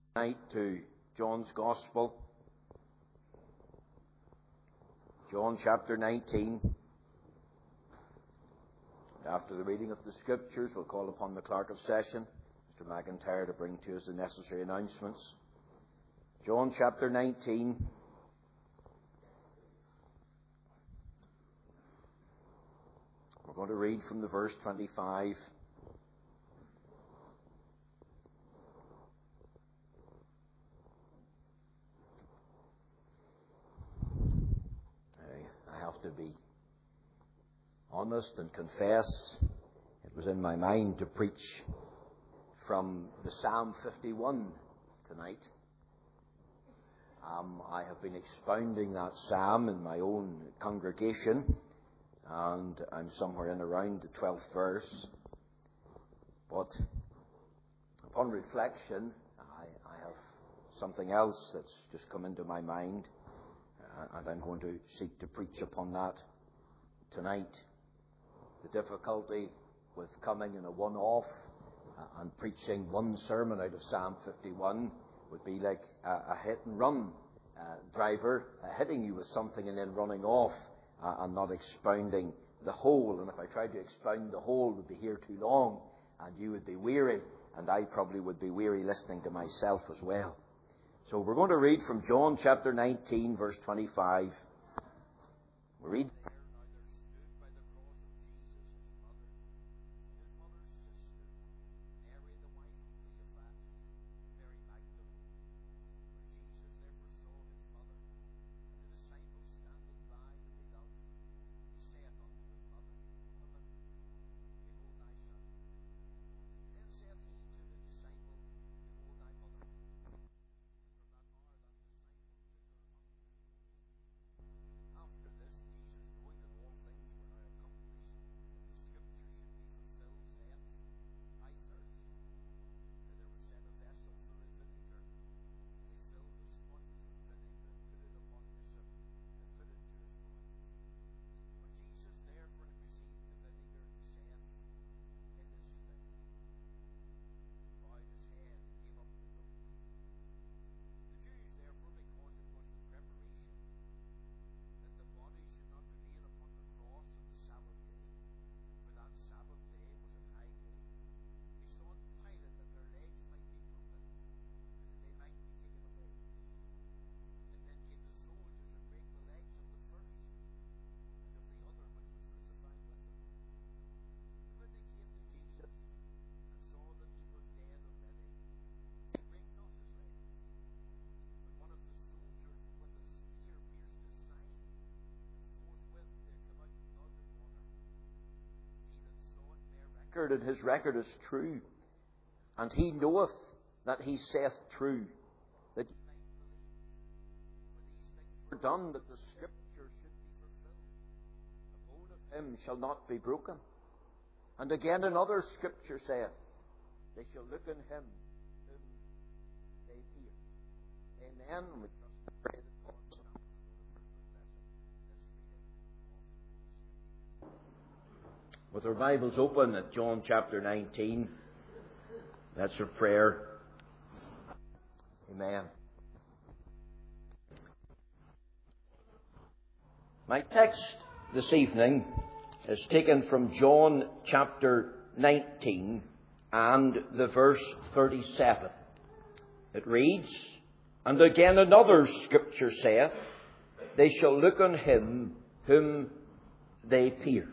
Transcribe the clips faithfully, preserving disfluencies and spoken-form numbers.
Tonight to John's Gospel, John chapter nineteen. After the reading of the Scriptures, we'll call upon the Clerk of Session, Mister McIntyre, to bring to us the necessary announcements. John chapter nineteen. We're going to read from the verse twenty-five. To be honest and confess, it was in my mind to preach from the Psalm fifty-one tonight. Um, I have been expounding that psalm in my own congregation, and I'm somewhere in around the twelfth verse. But upon reflection, I, I have something else that's just come into my mind. And I'm going to seek to preach upon that tonight. The difficulty with coming in a one-off uh, and preaching one sermon out of Psalm fifty-one would be like a, a hit-and-run uh, driver uh, hitting you with something and then running off uh, and not expounding the whole. And if I tried to expound the whole, we'd be here too long, and you would be weary, and I probably would be weary listening to myself as well. So we're going to read from John chapter nineteen, verse twenty-five. We read. And his record is true, and he knoweth that he saith true, that these things were done that the Scripture should be fulfilled. The bone of him shall not be broken. And again another Scripture saith, they shall look on him whom they pierced. Amen. We trust and pray that God will help us with our Bibles open at John chapter nineteen. That's our prayer. Amen. My text this evening is taken from John chapter nineteen and the verse thirty-seven. It reads, and again another Scripture saith, they shall look on him whom they pierced.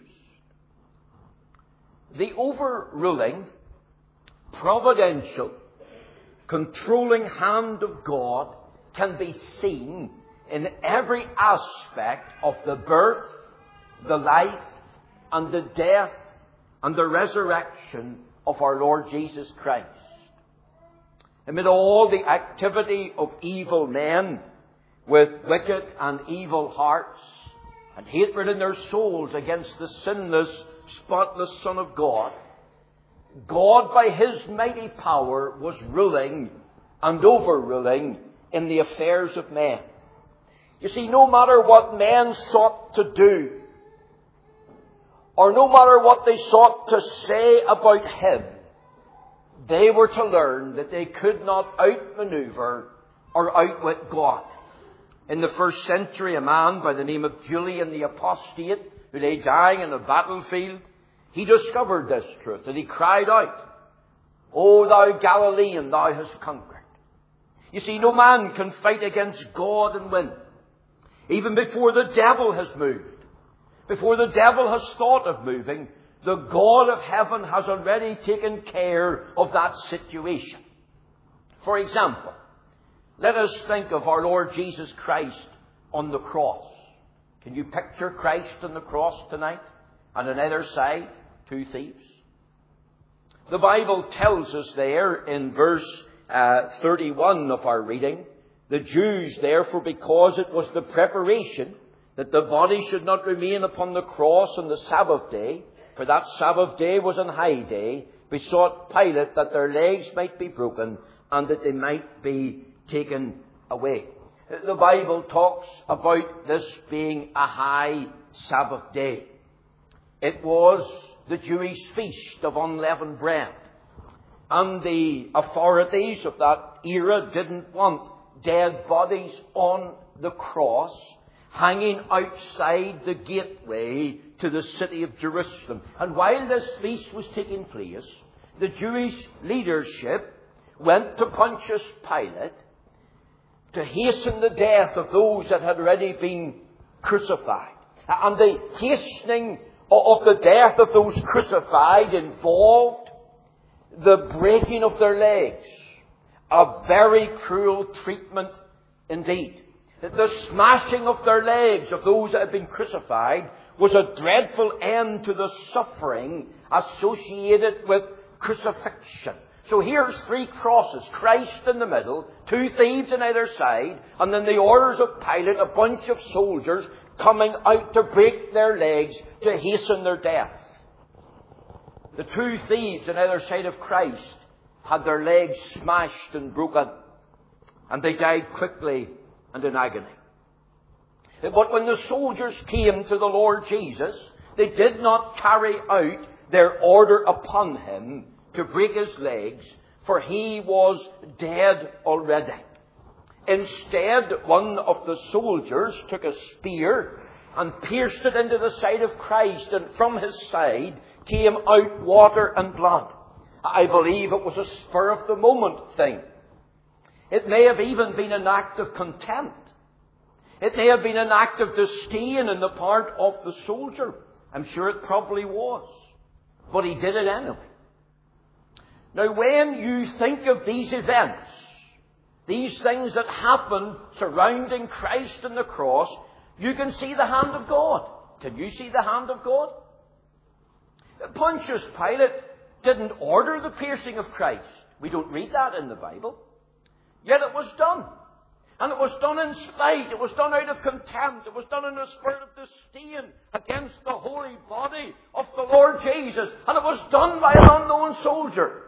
The overruling, providential, controlling hand of God can be seen in every aspect of the birth, the life, and the death, and the resurrection of our Lord Jesus Christ. Amid all the activity of evil men with wicked and evil hearts and hatred in their souls against the sinless, spotless Son of God, God by His mighty power was ruling and overruling in the affairs of men. You see, no matter what men sought to do, or no matter what they sought to say about Him, they were to learn that they could not outmaneuver or outwit God. In the first century, a man by the name of Julian the Apostate, who lay dying in a battlefield, he discovered this truth, and he cried out, "O thou Galilean, thou hast conquered." You see, no man can fight against God and win. Even before the devil has moved, before the devil has thought of moving, the God of heaven has already taken care of that situation. For example, let us think of our Lord Jesus Christ on the cross. Can you picture Christ on the cross tonight? And on either side, two thieves. The Bible tells us there in verse uh, thirty-one of our reading, the Jews, therefore, because it was the preparation that the body should not remain upon the cross on the Sabbath day, for that Sabbath day was an high day, besought Pilate that their legs might be broken and that they might be taken away. The Bible talks about this being a high Sabbath day. It was the Jewish feast of unleavened bread. And the authorities of that era didn't want dead bodies on the cross hanging outside the gateway to the city of Jerusalem. And while this feast was taking place, the Jewish leadership went to Pontius Pilate to hasten the death of those that had already been crucified. And the hastening of the death of those crucified involved the breaking of their legs. A very cruel treatment indeed. The smashing of their legs of those that had been crucified was a dreadful end to the suffering associated with crucifixion. So here's three crosses, Christ in the middle, two thieves on either side, and then the orders of Pilate, a bunch of soldiers coming out to break their legs to hasten their death. The two thieves on either side of Christ had their legs smashed and broken, and they died quickly and in agony. But when the soldiers came to the Lord Jesus, they did not carry out their order upon him to break his legs, for he was dead already. Instead, one of the soldiers took a spear and pierced it into the side of Christ, and from his side came out water and blood. I believe it was a spur of the moment thing. It may have even been an act of contempt. It may have been an act of disdain on the part of the soldier. I'm sure it probably was. But he did it anyway. Now, when you think of these events, these things that happened surrounding Christ and the cross, you can see the hand of God. Can you see the hand of God? Pontius Pilate didn't order the piercing of Christ. We don't read that in the Bible. Yet it was done. And it was done in spite. It was done out of contempt. It was done in a spirit of disdain against the holy body of the Lord Jesus. And it was done by an unknown soldier.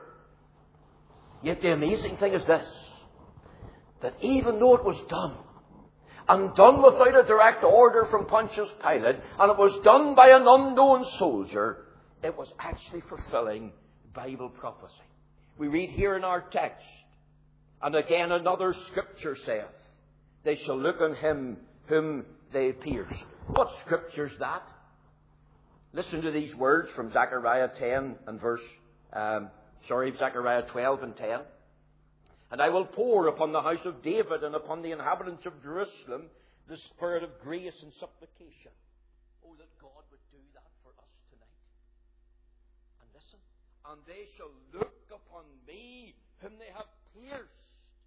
Yet the amazing thing is this, that even though it was done, and done without a direct order from Pontius Pilate, and it was done by an unknown soldier, it was actually fulfilling Bible prophecy. We read here in our text, and again another scripture saith, they shall look on him whom they pierced. What scripture's that? Listen to these words from Zechariah ten and verse, um, sorry, Zechariah twelve and ten. And I will pour upon the house of David and upon the inhabitants of Jerusalem the spirit of grace and supplication. Oh, that God would do that for us tonight. And listen, and they shall look upon me whom they have pierced.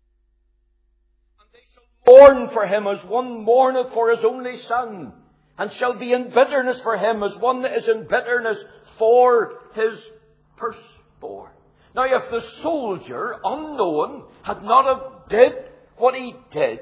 And they shall mourn for him as one mourneth for his only son, and shall be in bitterness for him as one that is in bitterness for his firstborn. Now, if the soldier, unknown, had not have did what he did,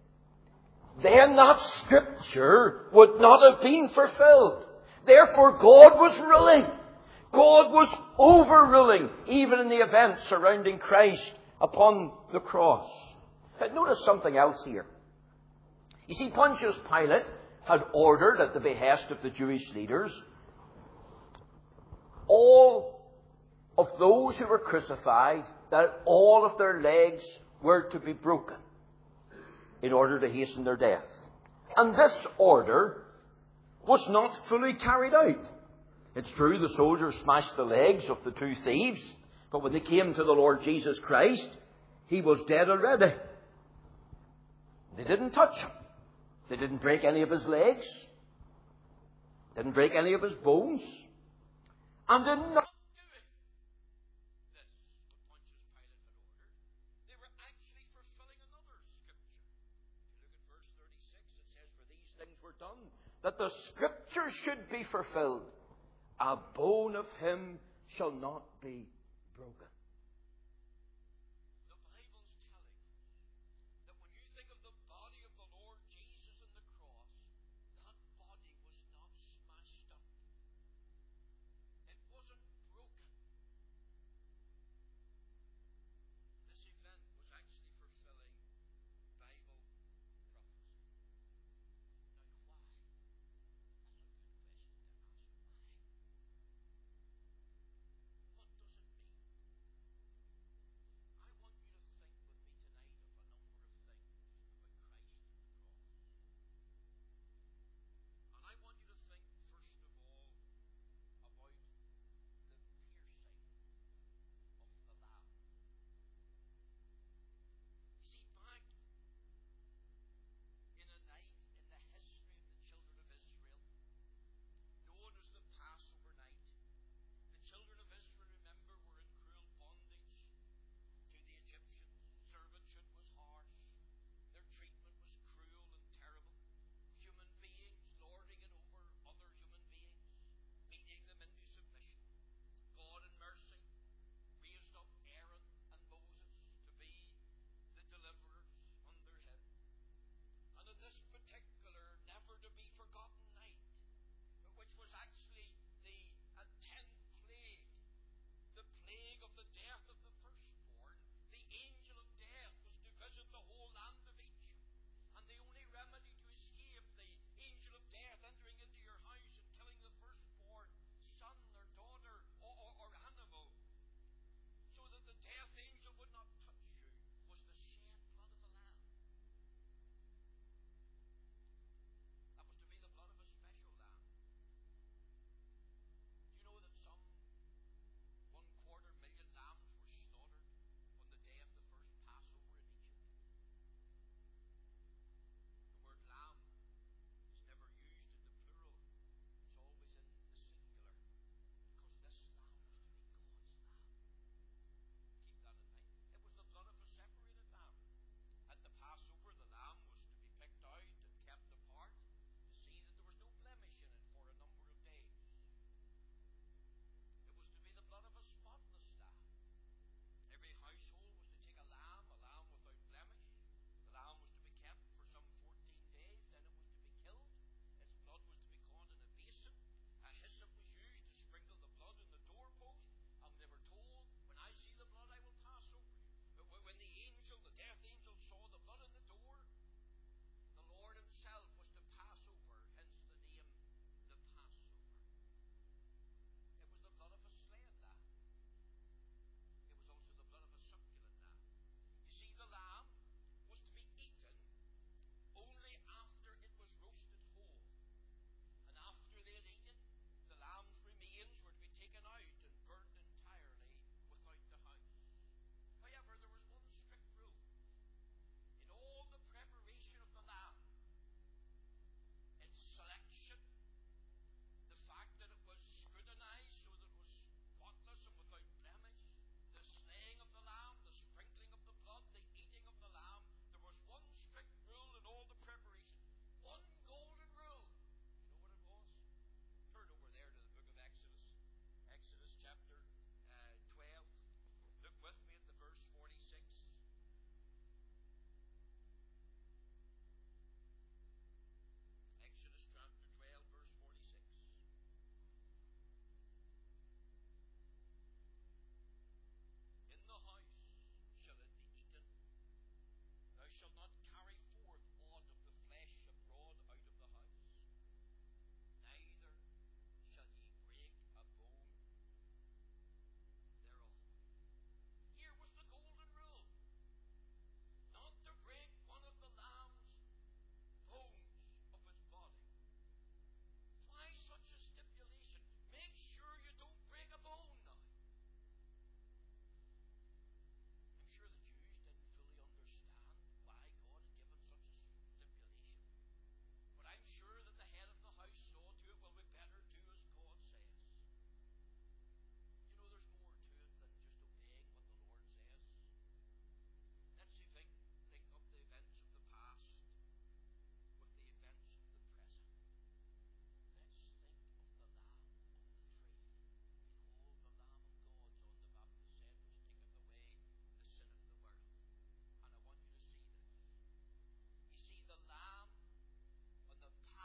then that scripture would not have been fulfilled. Therefore, God was ruling. God was overruling, even in the events surrounding Christ upon the cross. But notice something else here. You see, Pontius Pilate had ordered, at the behest of the Jewish leaders, all of those who were crucified that all of their legs were to be broken in order to hasten their death. And this order was not fully carried out. It's true the soldiers smashed the legs of the two thieves, but when they came to the Lord Jesus Christ, he was dead already. They didn't touch him. They didn't break any of his legs. Didn't break any of his bones. And in not doing this, what Pontius Pilate had ordered, they were actually fulfilling another scripture. If you look at verse thirty-six, it says, "For these things were done, that the scripture should be fulfilled. A bone of him shall not be broken." The Bible's telling that when you think of the body of the Lord Jesus on the cross, that body was not smashed up. It wasn't broken. This event was actually fulfilling Bible prophecy. Now, why? That's a good question to ask. Why? What does it mean?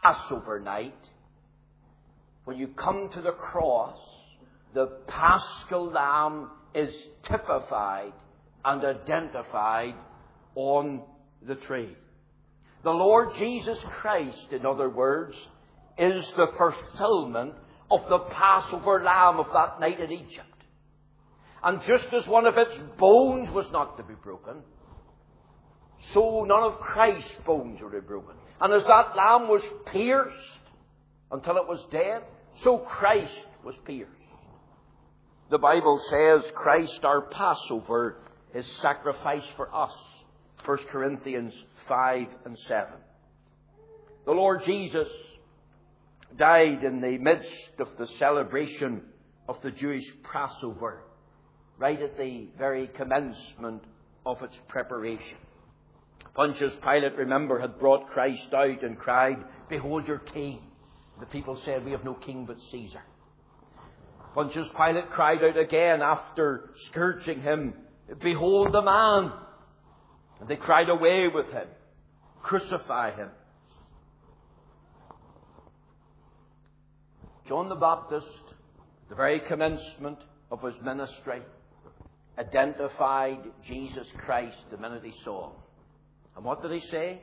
Passover night, when you come to the cross, the Paschal Lamb is typified and identified on the tree. The Lord Jesus Christ, in other words, is the fulfillment of the Passover lamb of that night in Egypt. And just as one of its bones was not to be broken, so none of Christ's bones were to be broken. And as that lamb was pierced until it was dead, so Christ was pierced. The Bible says Christ, our Passover, is sacrificed for us. First Corinthians five and seven. The Lord Jesus died in the midst of the celebration of the Jewish Passover, right at the very commencement of its preparation. Pontius Pilate, remember, had brought Christ out and cried, "Behold your king." The people said, "We have no king but Caesar." Pontius Pilate cried out again after scourging him, "Behold the man." And they cried, "Away with him. Crucify him." John the Baptist, at the very commencement of his ministry, identified Jesus Christ the minute he saw him. And what did he say?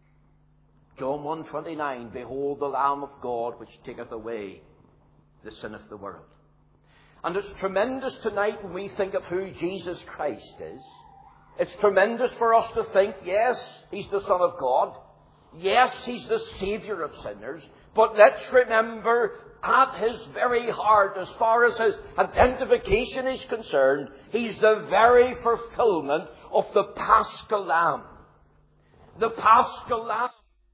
John one twenty-nine, "Behold the Lamb of God which taketh away the sin of the world." And it's tremendous tonight when we think of who Jesus Christ is. It's tremendous for us to think, yes, He's the Son of God. Yes, He's the Saviour of sinners. But let's remember, at His very heart, as far as His identification is concerned, He's the very fulfillment of the Paschal Lamb. The Paschal Lamb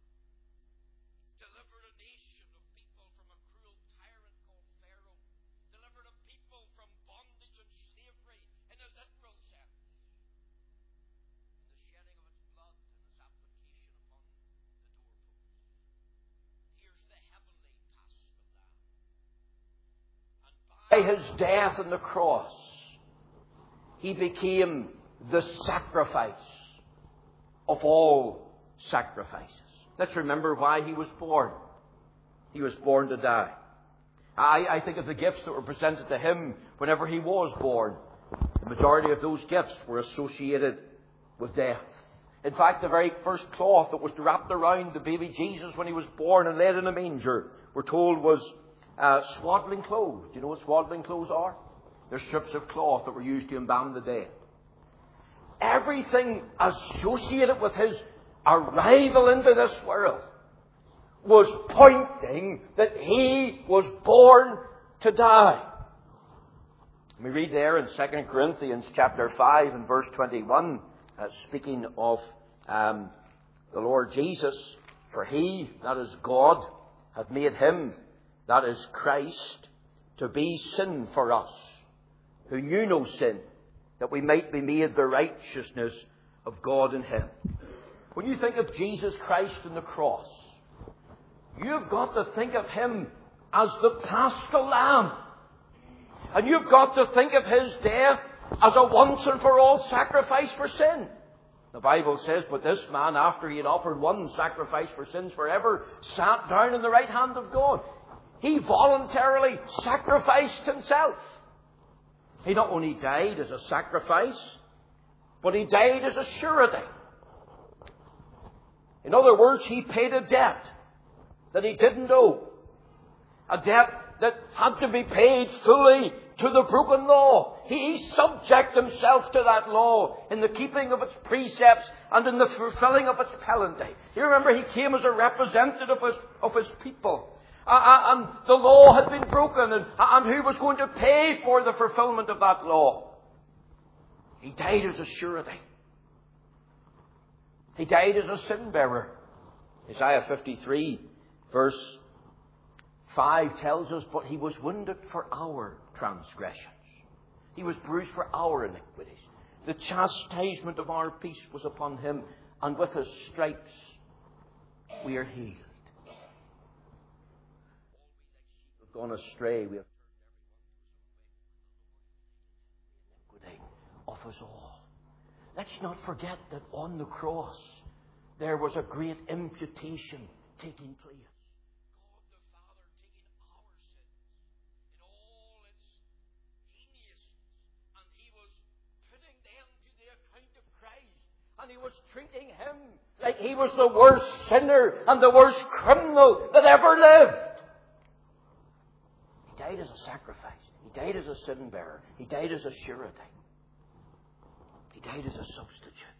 delivered a nation of people from a cruel tyrant called Pharaoh. Delivered a people from bondage and slavery in a literal sense. In the shedding of its blood and its application upon the doorpost. Here's the heavenly Paschal Lamb. And by His death on the cross, He became the sacrifice of all sacrifices. Let's remember why He was born. He was born to die. I, I think of the gifts that were presented to Him whenever He was born. The majority of those gifts were associated with death. In fact, the very first cloth that was wrapped around the baby Jesus when He was born and laid in a manger, we're told was uh, swaddling clothes. Do you know what swaddling clothes are? They're strips of cloth that were used to embalm the dead. Everything associated with His arrival into this world was pointing that He was born to die. We read there in Second Corinthians chapter five and verse twenty-one, uh, speaking of um, the Lord Jesus, "For He," that is God, "hath made Him," that is Christ, "to be sin for us, who knew no sin, that we might be made the righteousness of God in Him." When you think of Jesus Christ and the cross, you've got to think of Him as the Paschal Lamb. And you've got to think of His death as a once and for all sacrifice for sin. The Bible says, "But this man, after he had offered one sacrifice for sins forever, sat down in the right hand of God." He voluntarily sacrificed Himself. He not only died as a sacrifice, but He died as a surety. In other words, He paid a debt that He didn't owe. A debt that had to be paid fully to the broken law. He subjected Himself to that law in the keeping of its precepts and in the fulfilling of its penalty. You remember, He came as a representative of His, of his people. Uh, and the law had been broken, and, and who was going to pay for the fulfillment of that law? He died as a surety. He died as a sin bearer. Isaiah fifty-three, verse five tells us, "But He was wounded for our transgressions. He was bruised for our iniquities. The chastisement of our peace was upon Him, and with His stripes we are healed." Gone astray, we have turned everyone to His own way, the iniquity of us all. Let's not forget that on the cross there was a great imputation taking place. And he was treating him like he was the worst sinner and the worst criminal that ever lived. He died as a sacrifice. He died as a sin bearer. He died as a surety. He died as a substitute.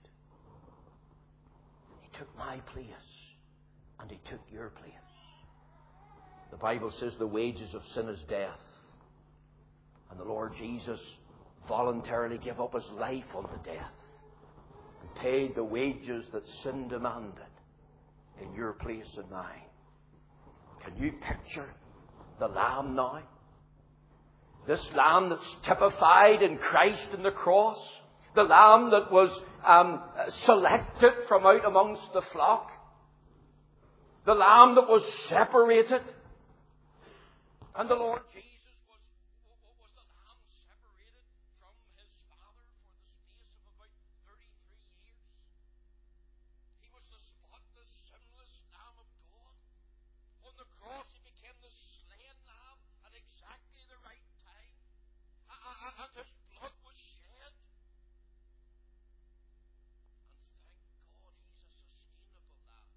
He took my place and he took your place. The Bible says the wages of sin is death. And the Lord Jesus voluntarily gave up his life unto death and paid the wages that sin demanded in your place and mine. Can you picture the Lamb now? This Lamb that's typified in Christ in the cross. The Lamb that was um, selected from out amongst the flock. The Lamb that was separated. And the Lord Jesus was, was the Lamb separated from his Father for the space of about thirty-three years. He was the spotless, sinless Lamb of God. On the cross he became the slain Lamb at exactly the right time. And his blood was shed. And thank God he's a sustainable Lamb.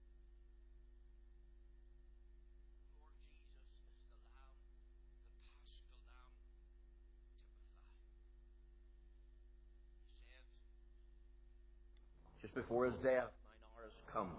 Lord Jesus is the Lamb, the Paschal Lamb, typified. He said, just before his death, mine hour has come.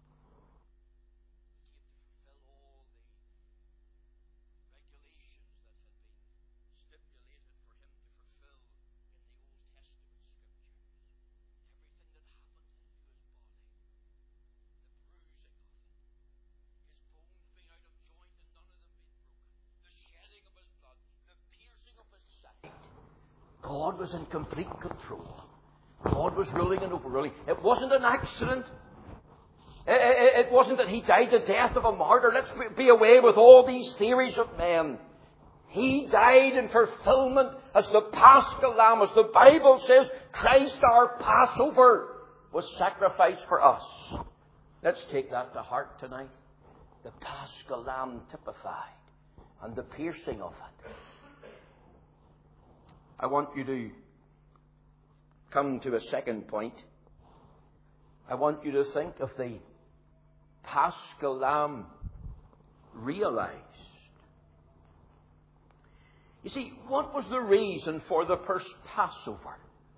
God was in complete control. God was ruling and overruling. It wasn't an accident. It, it, it wasn't that he died the death of a martyr. Let's be away with all these theories of men. He died in fulfillment as the Paschal Lamb. As the Bible says, Christ our Passover was sacrificed for us. Let's take that to heart tonight. The Paschal Lamb typified and the piercing of it. I want you to come to a second point. I want you to think of the Paschal Lamb realized. You see, what was the reason for the first Passover?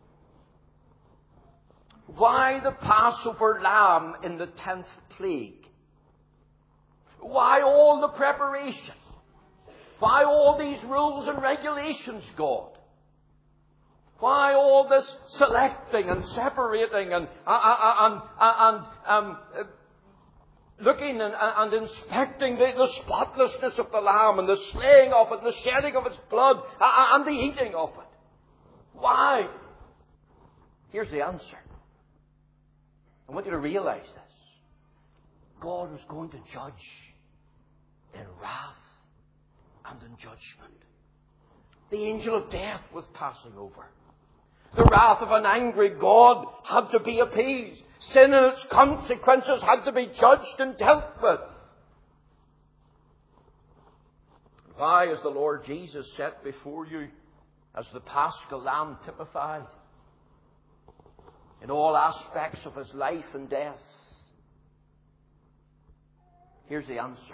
Why the Passover lamb in the tenth plague? Why all the preparation? Why all these rules and regulations, God? Why all this selecting and separating and uh, and and um, uh, looking and, and inspecting the, the spotlessness of the lamb and the slaying of it, and the shedding of its blood, uh, and the eating of it? Why? Here's the answer. I want you to realize this. God was going to judge in wrath and in judgment. The angel of death was passing over. The wrath of an angry God had to be appeased. Sin and its consequences had to be judged and dealt with. Why is the Lord Jesus set before you as the Paschal Lamb typified in all aspects of his life and death? Here's the answer.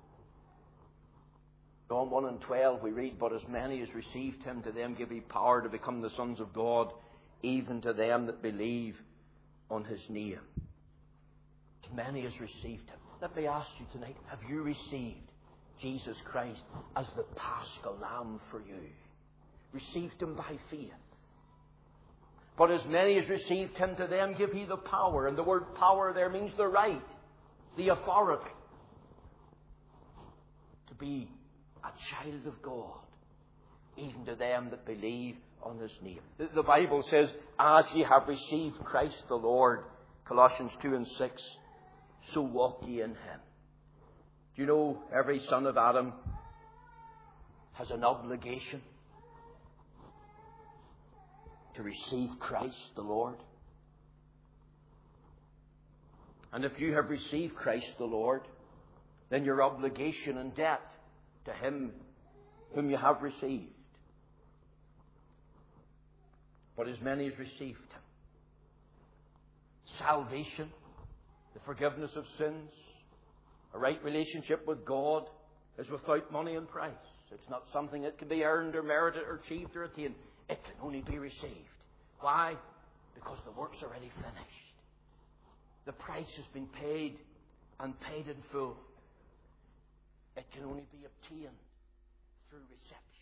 John one and twelve we read, "But as many as received him, to them give he power to become the sons of God, even to them that believe on his name." As many as received him. Let me ask you tonight, have you received Jesus Christ as the Paschal Lamb for you? Received him by faith. But as many as received him, to them give he the power. And the word power there means the right, the authority, to be a child of God, even to them that believe on his name. The, the Bible says, as ye have received Christ the Lord, Colossians two and six, so walk ye in him. Do you know every son of Adam has an obligation to receive Christ the Lord? And if you have received Christ the Lord, then your obligation and debt to him whom you have received. But as many as received him, salvation, the forgiveness of sins, a right relationship with God is without money and price. It's not something that can be earned or merited or achieved or attained. It can only be received. Why? Because the work's already finished. The price has been paid and paid in full. It can only be obtained through reception.